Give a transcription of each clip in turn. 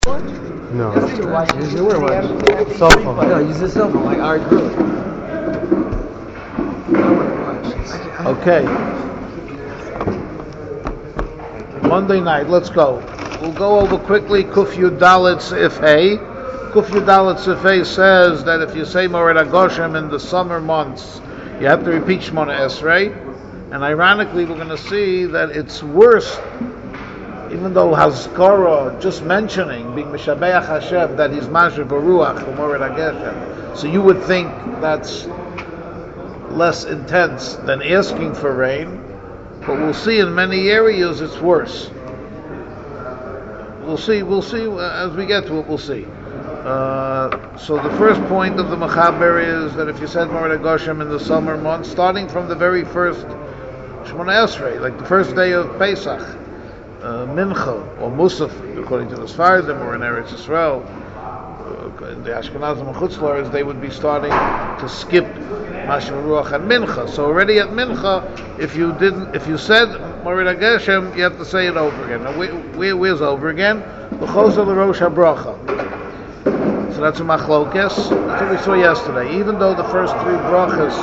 No. Use your watch. Cell phone. No, use the cell phone. Like, all right, really. Okay. Monday night, let's go. We'll go over quickly Kuf Yud Dalet Sif Hey. Kuf Yud Dalet Sif Hey says that if you say Mored HaGoshem in the summer months, you have to repeat Shmona Esrei. And ironically, we're going to see that it's worse, even though Hazkara, just mentioning, being Mishabeach Hashem, that he's Masher Baruach, Mored HaGoshem. So you would think that's less intense than asking for rain, but we'll see in many areas it's worse. We'll see as we get to it. We'll see. So the first point of the Mechaber is that if you said Mored HaGoshem in the summer months, starting from the very first Shmona Esrei, like the first day of Pesach, Mincha or Musaf, according to the Sfardim, or in Eretz Yisrael, in the Ashkenazim and Chutz La'aretz, they would be starting to skip Mashiv Ruach and Mincha. So already at Mincha, if you said Mored HaGoshem, you have to say it over again. Now, where's over again? L'chozer l'rosh habracha. So that's a machlokes. That's what we saw yesterday. Even though the first three brachas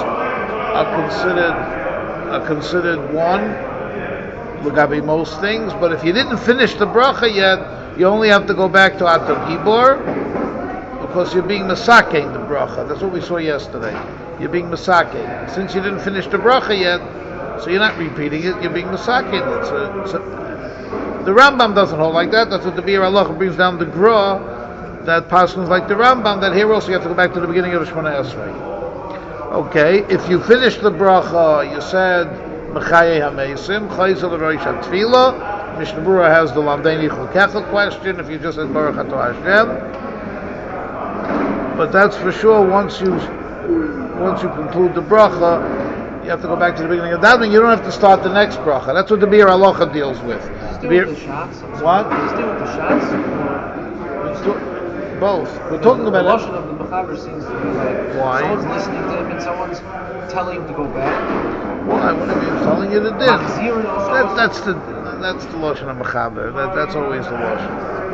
are considered one, L'gabi most things, but if you didn't finish the bracha yet, you only have to go back to Ato Gibor, because you're being masakein the bracha. That's what we saw yesterday. You're being masakein. Since you didn't finish the bracha yet, so you're not repeating it, you're being masakein. The Rambam doesn't hold like that. That's what the Bir Allah brings down the Gra, that paskins like the Rambam, that here also you have to go back to the beginning of the Shmona Esrei. Okay, if you finish the bracha, you said Mechaye HaMeisim, Chayzel Rosh HaTfila. Mishnah Berurah has the Lamdei Nichol Kechel question, if you just said Baruch Atah Hashem. But that's for sure, once you conclude the bracha, you have to go back to the beginning of that, and you don't have to start the next bracha. That's what the Bir Halacha deals with. Still with the shots? What? Still with the shots? Both. We're talking about the Lashon of the Mechaber seems to be like, why? Someone's listening to him and someone's telling him to go back. Why? What are you telling you to do? That's the Lashon of Mechaber. That's always the Lashon.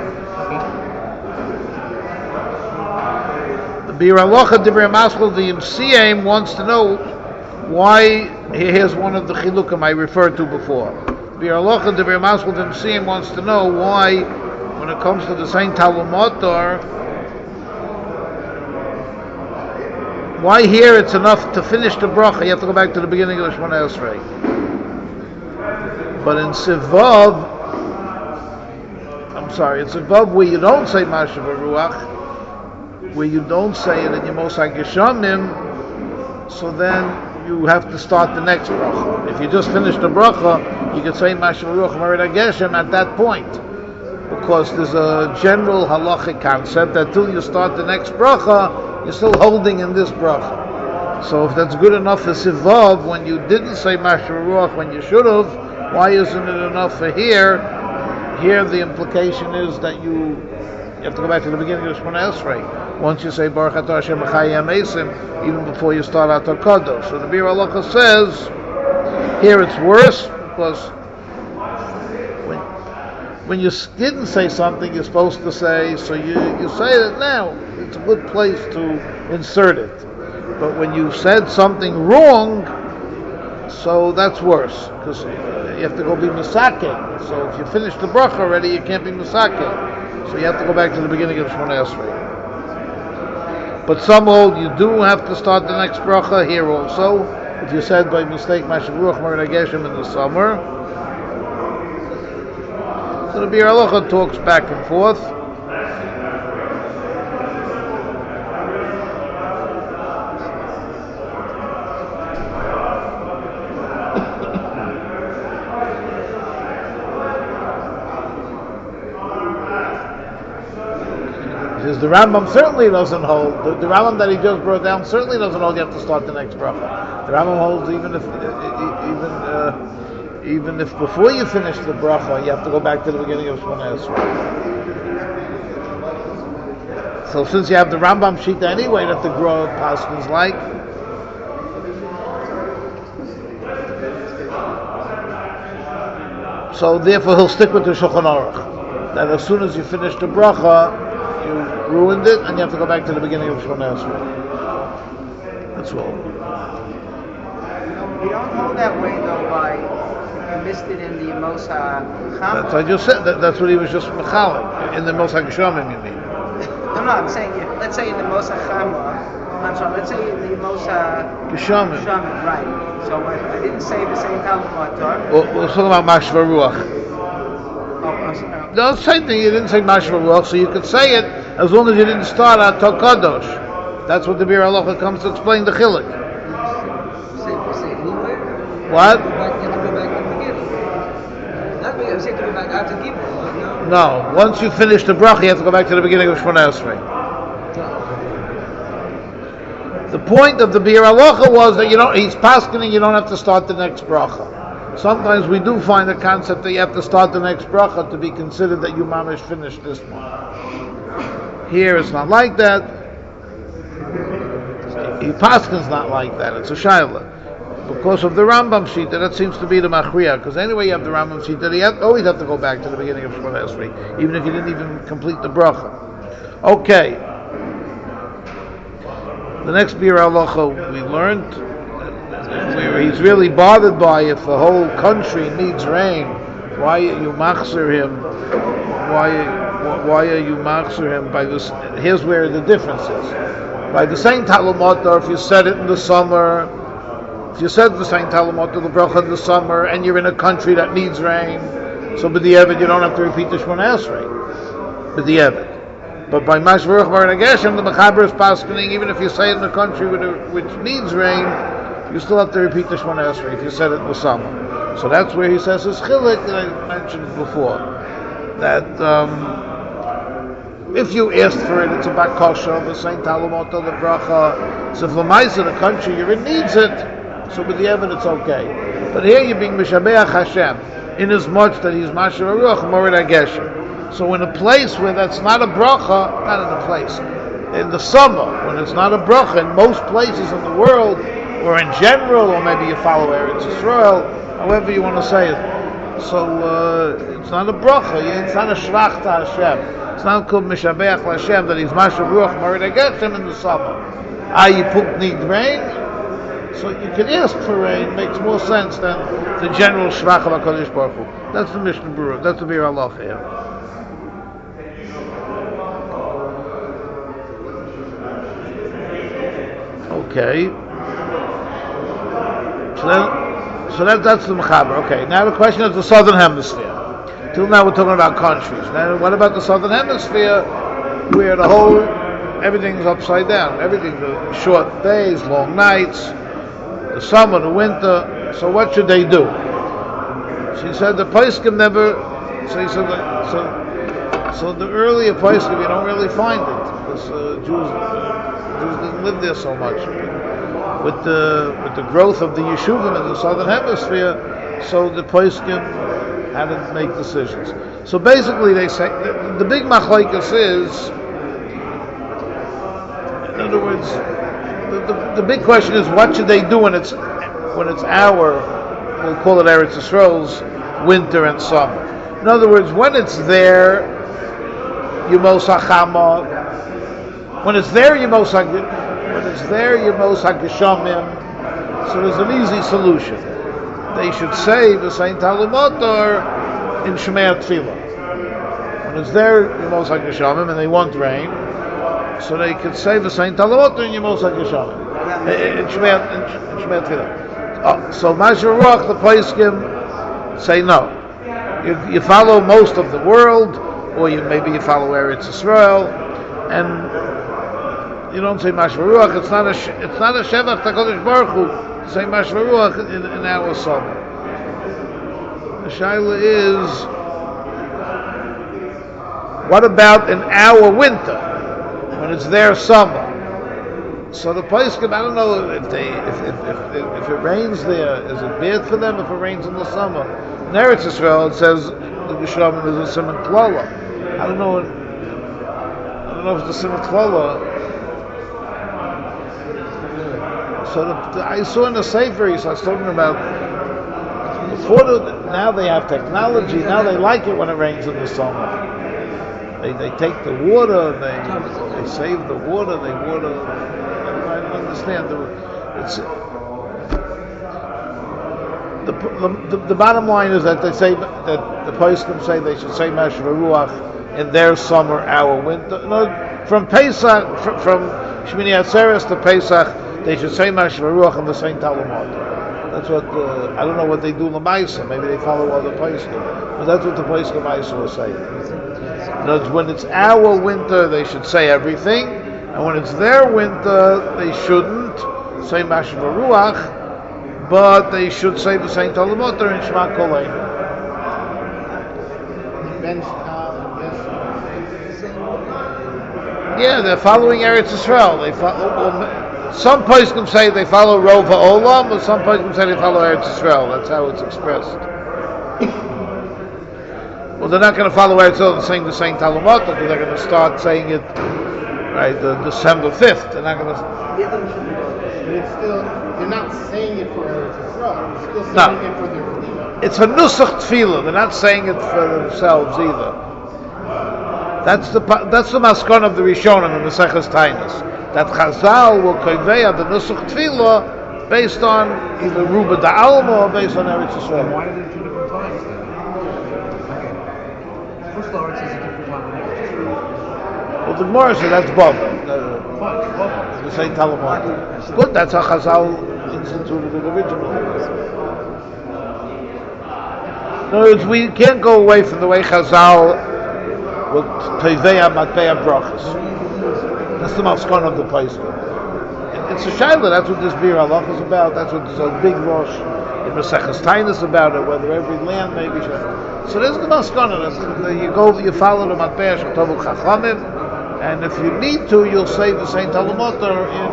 The Bir Halacha Divrei Maschil, the MCM, wants to know why. Here's one of the chilukim I referred to before. Bir Halacha Divrei Maschil, the MCM, wants to know why, when it comes to the Saint Talumotor, why here it's enough to finish the bracha, you have to go back to the beginning of the Shmona Esrei. But in Sivav, in Sivav where you don't say Mashiv Ruach, where you don't say it in Yemos HaGeshamim, so then you have to start the next bracha. If you just finish the bracha, you can say Mashiv Ruach Mored HaGeshem at that point, because there's a general halachic concept that till you start the next bracha, you're still holding in this bracha. So if that's good enough for Sivav, when you didn't say Mashiv Ruach when you should have, why isn't it enough for here? Here the implication is that you have to go back to the beginning of Shmona Esrei. Once you say Baruch Atah Hashem Mechaye HaMeisim, even before you start Atar Kodesh. So the Bir Halacha says, here it's worse, because when you didn't say something you're supposed to say, so you say it now. It's a good place to insert it. But when you said something wrong, so that's worse, because you have to go be Masake. So if you finish the bracha already, you can't be Masake. So you have to go back to the beginning of Shmona Esrei. But some hold you do have to start the next bracha here also. If you said by mistake Mashiv Ruach Mored HaGeshem in the summer. So the Bir Halacha talks back and forth. Because the Rambam certainly doesn't hold. The Rambam that he just brought down certainly doesn't hold. You have to start the next bracha. The Rambam holds even if before you finish the bracha, you have to go back to the beginning of Shmona Esrei. So since you have the Rambam Shita anyway, that the Gra Paskins like, so therefore he'll stick with the Shulchan Aruch. that as soon as you finish the bracha, you ruined it, and you have to go back to the beginning of Shemona Esrei. That's all. We don't hold that way though by if you missed it in the Mosa That's Chama. I just said. That's what he was just mechalik in the Moshe Geshomim, you mean? No, I'm saying let's say in the Mosa Chama. I'm sorry. Let's say in the Mosa Geshomim. Shaman, right? So I didn't say the same Talmud Matar. We're talking about Mashva Ruach. Oh, I'm sorry. No, same thing. You didn't say Mashva Ruach, so you could say it as long as you didn't start at Tokadosh. That's what the Bir Halacha comes to explain the chiluk. Say anywhere. What? You have to go back to the beginning. Not me. I'm saying to go back after Gimel. No. Once you finish the bracha, you have to go back to the beginning of Shemona Esrei. The point of the Bir Halacha was that he's paskening, you don't have to start the next bracha. Sometimes we do find the concept that you have to start the next bracha to be considered that you mamish finished this one. Here it's not like that. Paskin's not like that. It's a shaila. Because of the Rambam Shita, that seems to be the Machriya. Because anyway, you have the Rambam Shita, you always have to go back to the beginning of Shemona Esrei, even if you didn't even complete the bracha. Okay. The next Bir Halacha we learned, where he's really bothered by if the whole country needs rain, why are you machzer him? Why are you machzer him by this? Here's where the difference is. By the same Talmud Matar, if you said it in the summer, if you said the same Talmud Matar, the bracha in the summer, and you're in a country that needs rain, so b'di'evet you don't have to repeat the Shemona Esrei. B'di'evet. But by Mashvaruch Bar Nageshem, the Mechaber is paskening, even if you say it in a country which needs rain, you still have to repeat the Shemona Esrei if you said it in the summer. So that's where he says his chilek that I mentioned before. That if you asked for it, it's a bakosha, the Saint Talmud, the bracha. So if Lamaisa, the country you're in, needs it, so with the evidence it's okay. But here you're being Mishabeach Hashem, in as much that he's Masher Aruch, Morid Ageshem. So in a place where that's not a bracha, not in a place, in the summer, when it's not a bracha, in most places in the world, or in general, or maybe you follow Eretz Yisrael, however you want to say it. So it's not a bracha, it's not a shvach to Hashem. It's not called Mishabeach Hashem that he's Mashav Ruach Morid Ageshem in the summer. You need rain, so you can ask for rain. Makes more sense than the general shvach of HaKadosh Baruch Hu. That's the Mishnah Berurah. That's the Bir Halacha here. Okay. So that's the Mechaber. Okay. Now the question is the Southern Hemisphere. Till now we're talking about countries. Now what about the Southern Hemisphere, where everything's upside down? Everything, the short days, long nights, the summer, the winter. So what should they do? She said the Poskim never. So he said so the earlier Poskim you don't really find it because Jews didn't live there so much. With the growth of the Yeshuvim in the Southern Hemisphere, so the Poskim had to make decisions. So basically, they say the big machlokes is, in other words, the big question is what should they do when it's our, we'll call it Eretz Yisrael's winter and summer. In other words, when it's there, Yemos HaChama. When it's there, Yemos HaGeshamim. So there's an easy solution. They should say the Saint Talmud Matar in Shemei Tefillah. When it's there, Yemos HaGeshamim, and they want rain, so they could say the Saint Talmud Matar in Yemos HaGeshamim in Shemei Tefillah. So Masher Ruach, the Poskim, say no. You follow most of the world, or maybe you follow Eretz Yisrael, and you don't say Mashva Ruach. It's not a Shevach HaKadosh Baruch Hu to say Mashva Ruach in our summer. The shaila is, what about in our winter when it's their summer? So the Poskim, I don't know if it rains there, is it bad for them if it rains in the summer? In Eretz Yisrael it says the Geshlamim is a Simon Klala. I don't know if it's the Simon Klala. So I saw in the Sefer, he starts talking about now they have technology, now they like it when it rains in the summer. they take the water, they save the water, they water. I don't understand. It's the bottom line is that they say that the poskim say they should say Mashva Ruach in their summer, our winter. No, from Pesach, from Shmini Atzeres to Pesach, they should say Mashva Ruach in the same Talmud. That's what I don't know what they do Lamaisa. Maybe they follow other poskim, but that's what the poskim Maisa was saying. In other words, when it's our winter, they should say everything, and when it's their winter, they shouldn't say Mashva Ruach. But they should say the same Talmud in Shema Kolein. Yeah, they're following Eretz Yisrael. They follow. Some poskim say they follow Rova Olam, but some poskim say they follow Eretz Yisrael. That's how it's expressed. Well, they're not going to follow Eretz Yisrael and sing the same Talmud, because they're going to start saying it right December 5th. They're not going to. It's still, they're not saying it for Eretz Yisrael. They're still saying it for their Redeemer. It's a nusach tefillah. They're not saying it for themselves either. That's the maskon of the Rishonim in the Maseches Tainis. That Chazal will konvey the nusach tefillah based on either Ruba Da'alma or based on Eretz Yisrael. Why are there two different times then? Okay. First Lawrence is a different time than Eretz Yisrael. Well, the Gemara says that's Bob. Fine, The same Talmud. Good, that's how Chazal instituted it originally. In other words, we can't go away from the way Chazal with Teveya Matbeya Brachas. That's the maskon of the Pesach. It's a shayla. That's what this Bir Halach is about. That's what there's a big Rosh in Maseches Tainis about it. Whether every land may be shayla. So there's the maskon. You follow the Matbeya Shatovu Chachamim. And if you need to, you'll say the same Talmud in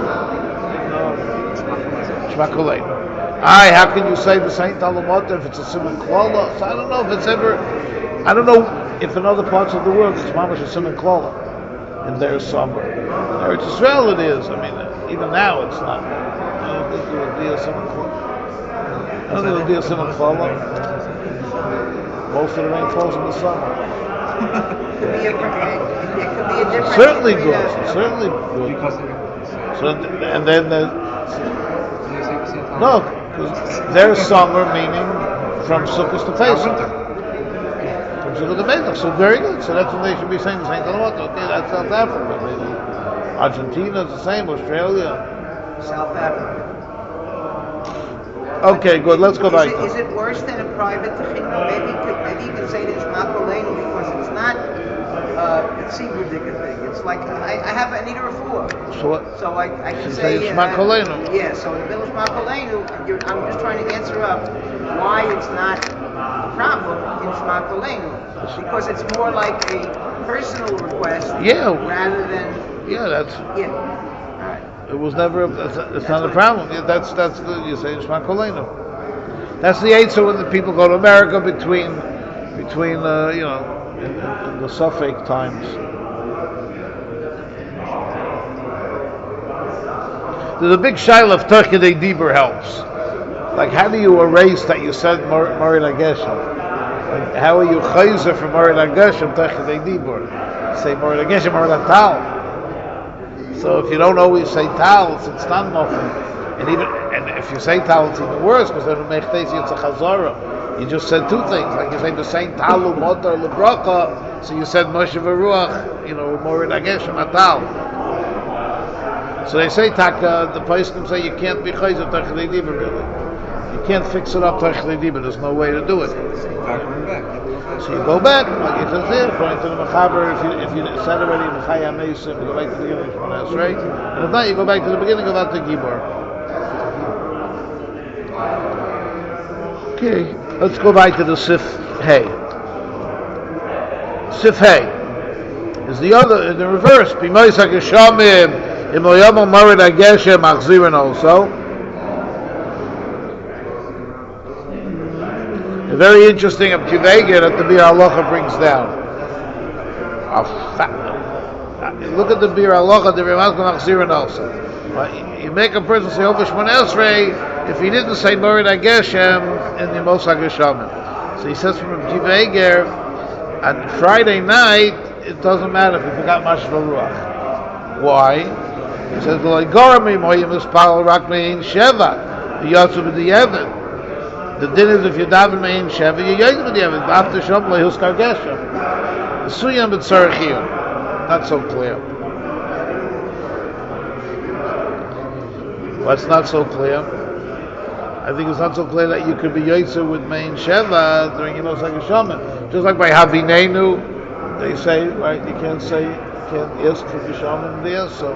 Shema Kolein. How can you say the same Talmud if it's a Simon Klala? So I don't know if it's ever. I don't know if in other parts of the world it's mamash a Simon Klala in their summer. In Eretz Yisrael it is. I mean, even now it's not. I don't think it would be a Simon Klala. I don't think it would be a Simon Klala. Most of the rain falls in the summer. It could be a difference. Certainly good. Certainly good. Because they're So and then no, because their summer meaning from Sukkot to Pesach. From Sukkot to Pesach. So very good. So that's when they should be saying the same thing. Okay, that's South Africa. Maybe Argentina is the same. Australia, South Africa. Okay, good. Let's go back. Is it worse than a private techina? Maybe you can say this Makolenu because it's not a secret thing. It's like I need a refuah. So what? So I can You say say Shema Kolenu. Yeah. So in the middle of Shema Kolenu, I'm just trying to answer up why it's not a problem in Shema Kolenu because it's more like a personal request. Yeah. Rather than. Yeah, that's. Yeah. All right. It was never. It's not a problem. Yeah, that's the. You say Shema Kolenu. That's the answer when the people go to America between in the Suffolk times. There's a big shaila if Turkey Dibur helps. Like, how do you erase that you said Mori Lageshem? Like, how are you chayzer from Mori Lageshem Turkey Dibur? Say Mori Lageshem Mori Latal. So if you don't always say Tal, it's not nothing. And if you say Tal, it's even worse because then it's a chazara. You just said two things, like you say the same Talu Motor Lebracha, so you said Moshe Veruach, Mori Lageshem Atal. So they say Taka, the poskim say you can't be chayzer Tachlei Dibur really. You can't fix it up Tachlei Dibur. There's no way to do it. So you go back, like it says here, according to the Mechaber, if you said already Mechaya Mesim, you go back to the beginning of Shemona Esrei, and if not, you go back to the beginning of Ata Gibor. Okay, let's go back to the Sif Hay. Sif Hay is the other, in the reverse. B'moisa Geshamim. Imoyam Marid Ageshem Achzirin also. A very interesting Kivega that the Bir Halacha brings down. Look at the Bir Halacha, the Rimazkan Achzirin also. You make a person say Over Shemon Esrei if he didn't say Marid Ageshem in the Moshe Geshamim. So he says from Kivega, on Friday night, it doesn't matter if you forgot Mashal Ruach. Why? He says, "V'lo gormi moyim mispal rak mein sheva yotzu b'di'evet." The din is if you daven mein sheva, you yotzu b'di'evet. After shom lo huskar geshem. Suyam b'tzarechiyum. Not so clear. What's not so clear? I think it's not so clear that you could be yotzu with mein sheva during Yemos HaGeshamim. Just like by Havinenu, they say, right? You can't ask for Geshamim there, so.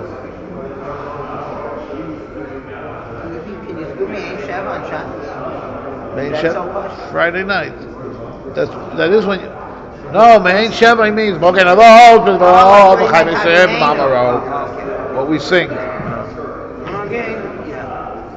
Can you do me a Shav on Shabbos? Mein That's Sheva, so much. Friday night. That is when you. No, Mein Sheva means Mogen Avot, B'Chaim Yisrael, Mamaro. What we sing. Okay. Yeah.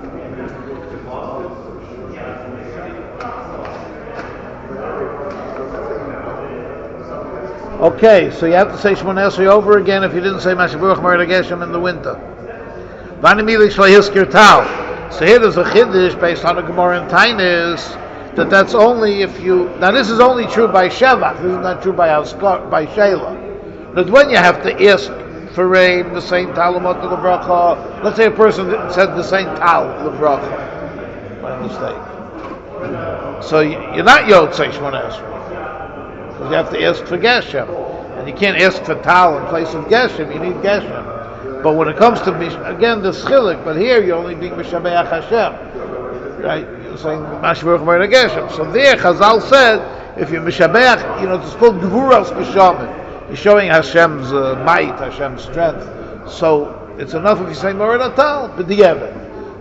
Okay, so you have to say Shmoneh Esrei over again if you didn't say Mashiach Merid Geshem in the winter. Vani Milik Shlo Hiskir Tal. So here there's a chiddush based on a Gemara in Tainis that's only if you. Now this is only true by Shevach. This is not true by Sheila. But when you have to ask for rain, the same Tal Lamot L'Bracha. Let's say a person said the same Tal L'Bracha by mistake. So you're not Yotzei Shmoneh Esrei. You have to ask for Geshem, and you can't ask for Tal in place of Geshem. You need Geshem. But when it comes to again the Chilik, but here you're only being Mishabeach Hashem, right? You're saying Mashburach Merid Geshem. So there, Chazal said, if you Mishabeach, it's called Gevuras Geshamim. You're showing Hashem's might, Hashem's strength. So it's enough if you say Merid Tal, but the Yevet.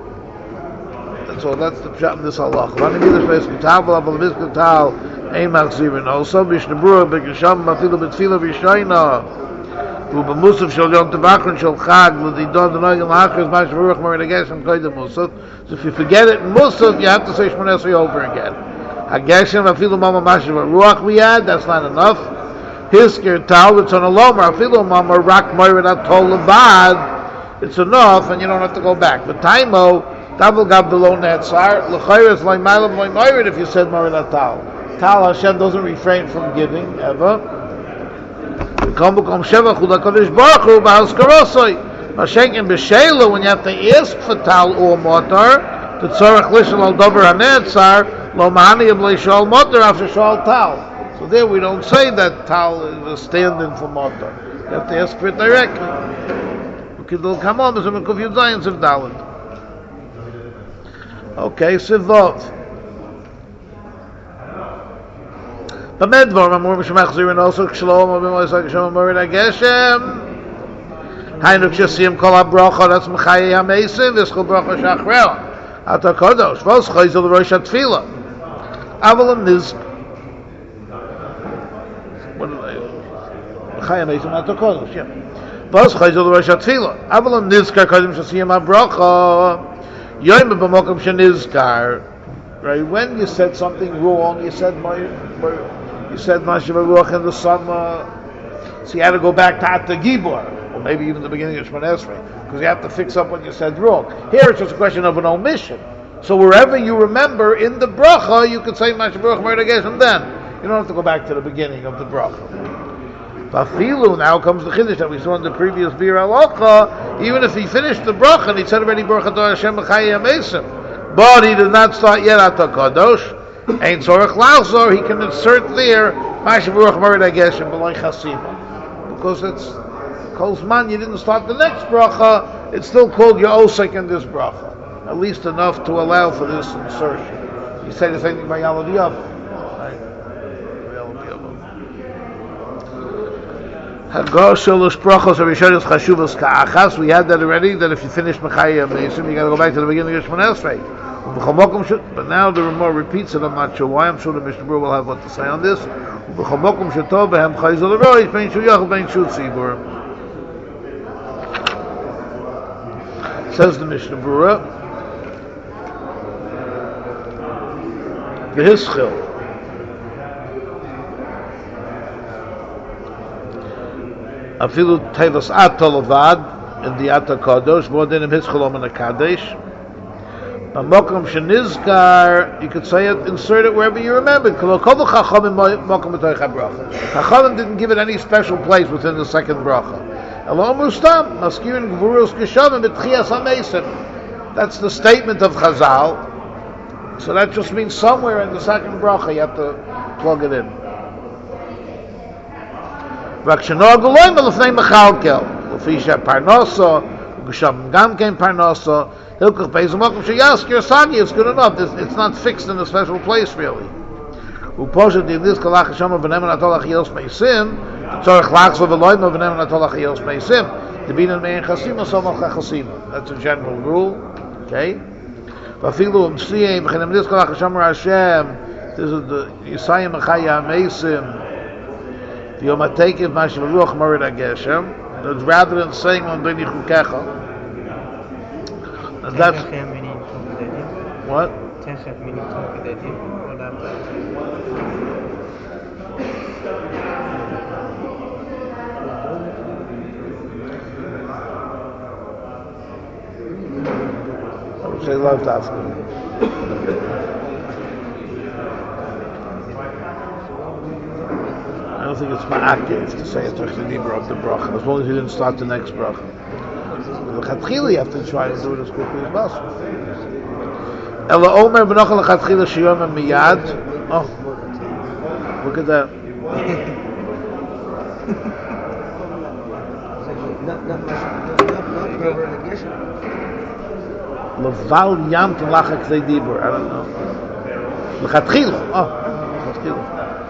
So that's the pshat in this halach. Ein machzirin. Also, Mishnah Begesham Mafilu Betfila V'Yishayna U'B'Musaf Shel Yom Tavachron Shel Chag L'Didon D'Noyim L'Hakris Mash V'Ruach Merid Geshem Koydem Musaf. So if you forget it in Musaf, you have to say Shmoneh Esrei over again. Hageshem Afilu Mama Mash V'Ruach we add, that's not enough. Hiskir Tal, it's on a lomer. Afilu Mama Rak Merid Atol Levad, it's enough, and you don't have to go back. But Taimo, Double Gab below Netzar, L'Chayres L'Maylav L'Mayrid if you said Merid Atal. Tal Hashem doesn't refrain from giving ever. When you have to ask for Tal or Motor, the Tzorach Lishal al Dover HaNetzar, Lo Mahaniyim Leishal Motor after Shal Tal. So there we don't say that Tal is a stand-in for Motor. You have to ask for it directly. Come on, there's a Kufyud Zayin Siv Dalet. Okay, Siv Vav. B'medvar amur b'shemachzirin also kshalom b'mois ha'geshem Merid Geshem. Hainu k'shasiyim kol ha'bracha that's mechayei ha'meisim v'schol bracha shachreo ata kodosh v'os chayzel l'rosh ha'tfila avalam niz mechayei ha'meisim ata kodosh v'os chayzel l'rosh ha'tfila avalam nizkar kodim shasiyim ha'bracha yoyim b'mokom shenizkar. Right, when you said something wrong, you said Mashiach Ruach in the summer, so you had to go back to Atta Gibor, or maybe even the beginning of Shmoneh Esrei, because you have to fix up what you said wrong. Here it's just a question of an omission. So wherever you remember in the bracha, you could say Mashiach Ruach Merid Geshem then. You don't have to go back to the beginning of the bracha. Vafilu, now comes the chiddush that we saw in the previous Bir Halacha, even if he finished the bracha and he said already Baruch Atah Hashem B'chayei Ha'meisim, but he did not start yet at the Kadosh, Ein Tzorach L'Achzor, he can insert there, Mashiach Baruch Merid Geshem B'loi Chasima. Because it's, Kol Zman, you didn't start the next bracha, it's still called your Osek in this bracha. At least enough to allow for this insertion. You say the same thing by Yalav Yavam. We had that already, that if you finish Mechayei Ha'meisim, you got to go back to the beginning of Shmoneh Esrei. But now the Ramah repeats it, I'm not sure why, I'm sure the Mishnah Berurah will have what to say on this. Says the Mishnah Berurah, the Hischil. Afilu Teilas Ata Levad in the Ata Kadosh, more than in Hischilom and a Kadesh. Mokum shenizkar, you could say it, insert it wherever you remember. Chachamim didn't give it any special place within the second bracha. That's the statement of Chazal. So that just means somewhere in the second bracha you have to plug it in. It's good enough. It's not fixed in a special place, really. That's a general rule. Okay? This is the Yisayim Achaya Mesim. Rather than saying on Beni Chukecha, and that's what? I would say love Tafka. I don't think it's ma'akev to say a Tachidibra of the bracha, as long as you didn't start the next bracha. L'chatchila, you have to try to do it as quickly as possible. Ela Omer b'nocha l'chatchila shiyom miyad. Oh, look at that. Leval yam t'lachak dibur. I don't know. L'chatchila. Oh, l'chatchila.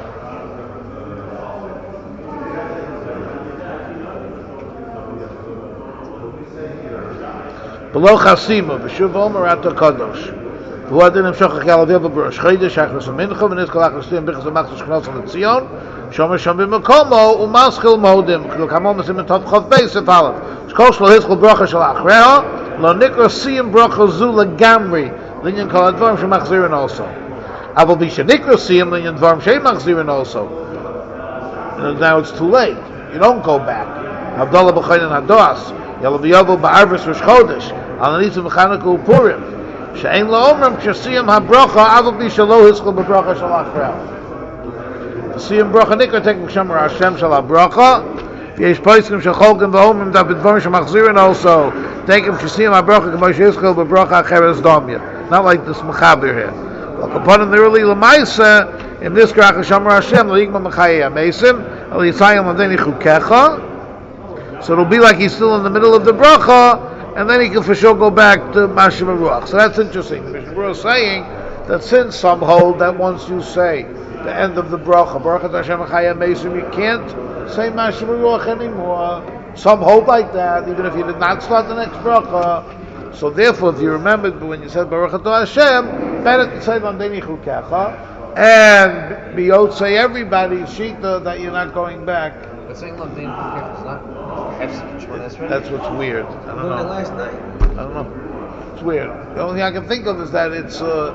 Below Chasima, B'shuv Omer Ato Kadosh. Who had in him Shochach Yalaviv B'Rosh Chodesh, Achros HaMincha, V'nis Kolach L'Stiyam B'chaz HaMachzor Shchnos HaLetzion, Shomer Shom B'Mekomo, U'Maschil Modim, K'lo Kamon Mesim Tov Chav Beis Efalav, Shkol Shlo Hizchol Brocha Shel Achreha, Lo Nikro Siyim Brocha Zu Legamri, Linyan Kol HaDvarim Shemachzirin also. Aval Bisha Nikro Siyim, Linyan Dvarim Shemachzirin also. And now it's too late. You don't go back. Havdalah B'Choyin Hadas, Yalaviyovo Ba'arvis Rosh Chodesh, Alanitzim B'Chanukah U'Purim, She'ein La'omrim K'Shasiyim HaBrocha, Aval Bisha Lo Hizchol B'Brocha Shel Achreha. Siyim Brocha Nikra Tek B'Shamar Hashem Shel HaBrocha, V'yesh Poiskim Shel Cholkim V'Omrim Da B'Dvarim Shemachzirin also, Take him K'Shasiyim HaBrocha K'Mosh Hizchol B'Brocha Acheres Domya. Not like this Mechaber here. Upon the early L'maisa, in this Grach Hashamar Hashem, L'Yigma Mechayei HaMesim, Al Yisayim L'Deni Chukecha. So it'll be like he's still in the middle of the bracha, and then he can for sure go back to Mashiv Ruach. So that's interesting. The Mishnah Berurah is saying that since some hold that once you say the end of the bracha, Baruch Hashem Chaya Mesim, you can't say Mashiv Ruach anymore. Some hold like that, even if you did not start the next bracha. So therefore, if you remembered when you said Baruch Hashem, better to say Vandeni Chukecha, and Biyot say everybody Shita that you're not going back. But saying Vandeni Chukecha is not. That's what's weird. I don't know. Last night. I don't know. It's weird. The only thing I can think of is that it's a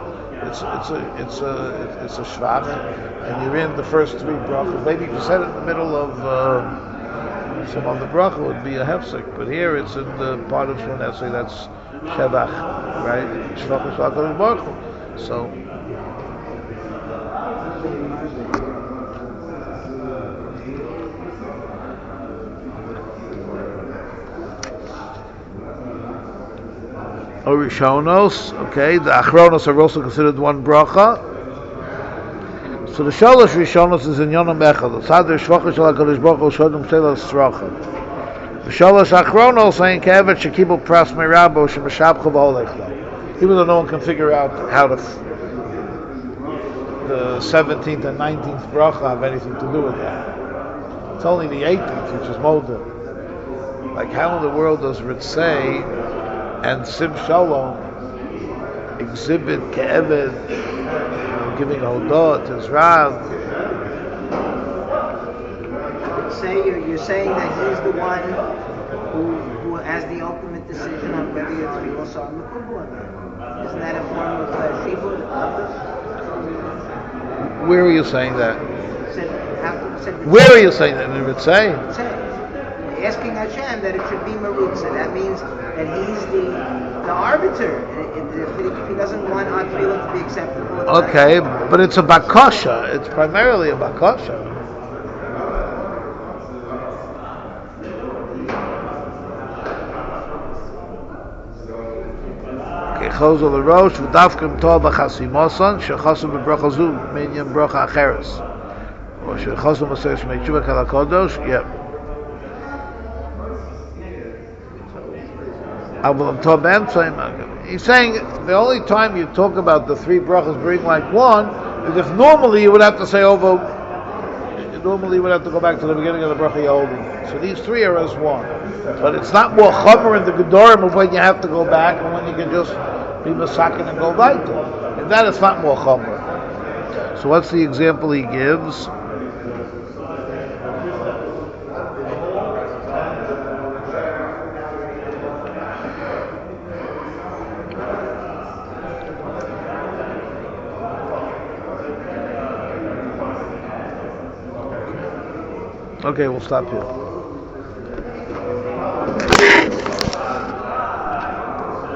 shvach, and you're in the first three brachas. Maybe if you said it in the middle of some other bracha, it would be a hefsek. But here it's in the part of Shon Esrei that's shevach, right? Shvach is HaKadosh Baruch Hu. So. Orishonos, okay, the Achronos are also considered one bracha. So the Shalosh Rishonos is in Yonam Echad. The Sadr Shvachah Shal HaKadosh Baruch Hu Shodom Shela Srocha. The Shalosh Achronos saying Kevet Shekibu Pras Meirabo Shemeshabcha V'Olechlo. Even though no one can figure out how the 17th and 19th bracha have anything to do with that. It's only the 18th, which is Modim. Like how in the world does Ritzei and Sim Shalom exhibit Ke'eved, giving Hodot, his Rav. You're saying that he's the one who has the ultimate decision on whether you're three or so on the Kubur. Isn't that a form of Shibud? Where are you saying that? Said Where are you saying that? In Ritzei? Asking Hashem that it should be Marutza. That means that he's the the arbiter. If he doesn't want our tefillah to be acceptable. Okay, but it's a bakasha. It's primarily a bakasha. Okay, chozel l'rosh v'davkim tov b'chasimoson shechosu b'bracha zu minyan bracha acheres or shechosu b'seres meitshuva kalakodosh. Yep. He's saying the only time you talk about the three brachas being like one is if normally you would have to say over. Normally you would have to go back to the beginning of the bracha you're holding. So these three are as one, but it's not more chomer in the gedorim of when you have to go back and when you can just be masakin and go weiter. And that is not more chomer. So what's the example he gives? Okay, we'll stop here.